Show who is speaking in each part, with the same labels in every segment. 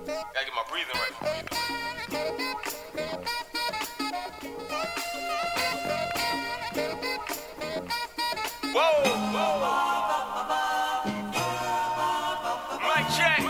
Speaker 1: Gotta get my breathing right. Whoa, whoa. Mic check.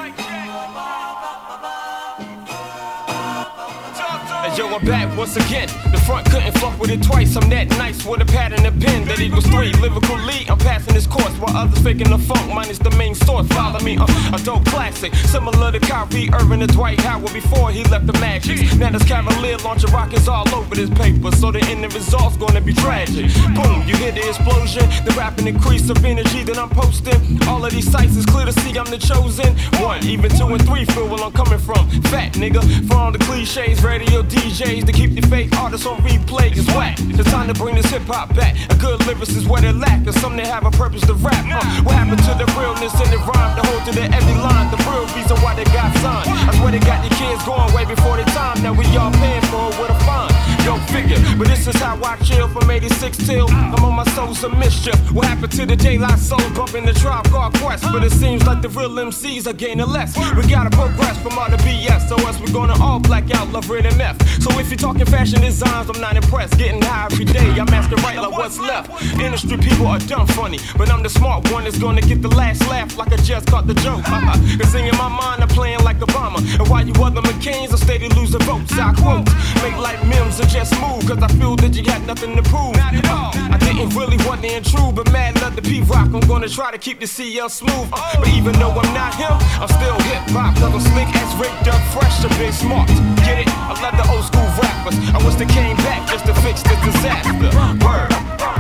Speaker 1: Hey, yo, I'm back once again. The front couldn't fuck with it twice. I'm that nice with a pad and a pen. That equals 3. Lyrically, I'm passing this course while others faking the funk. Mine is the main source. Follow me, a dope classic. Similar to Kyrie Irving and Dwight Howard before he left the Magic. Now this Cavalier launching rockets all over this paper. So the end result's gonna be tragic. Boom, you hear the explosion. The rapid increase of energy that I'm posting. All of these sites is clear to see I'm the chosen one. Even 2 and 3 feel where I'm coming from. Fat nigga, for all the cliches, radio DJs to keep the fake artists on replay is whack. It's time to bring this hip hop back. A good lyrics is what it lack, and some that have a purpose to rap. What happened to the realness in the rhyme? To hold to the every line, the real reason why they got signed. I swear they got the kids going way before their time. Now we all paying for it with a fine. Yo, figure, but this is how I chill from 86 till I'm on my soul's of mischief. What happened to the daylight soul bumping the Tribe Called Quest? But it seems like the real MCs are gaining less. We gotta progress from all the BS, so else we're gonna all black out, love rid and meth. So if you're talking fashion designs, I'm not impressed. Getting high every day, I'm asking right like what's left. Industry people are dumb funny, but I'm the smart one that's gonna get the last laugh like I just caught the joke. Cause in my mind I'm playing like Obama, and while you other McCains are steady losing votes. I quote, make like memes and just move, cause I feel that you got nothing to prove. I didn't really want to intrude, but mad love the P-Rock. I'm gonna try to keep the CL smooth. But even though I'm not him, I'm still hip-hop. Cause I'm slick as Rick Duck, fresh and big smart. Get it? I love the old school rappers. I wish they came back just to fix this disaster. Word.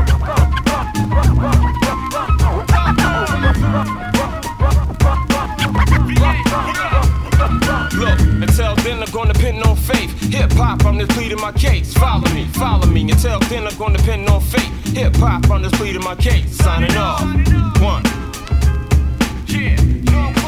Speaker 1: Look, until then I'm gonna depend on faith. Hip-hop, I'm just pleading my case. Follow me. Until then I'm gonna depend on faith. Hip-hop, I'm just pleading my case. Signing off. One. Yeah.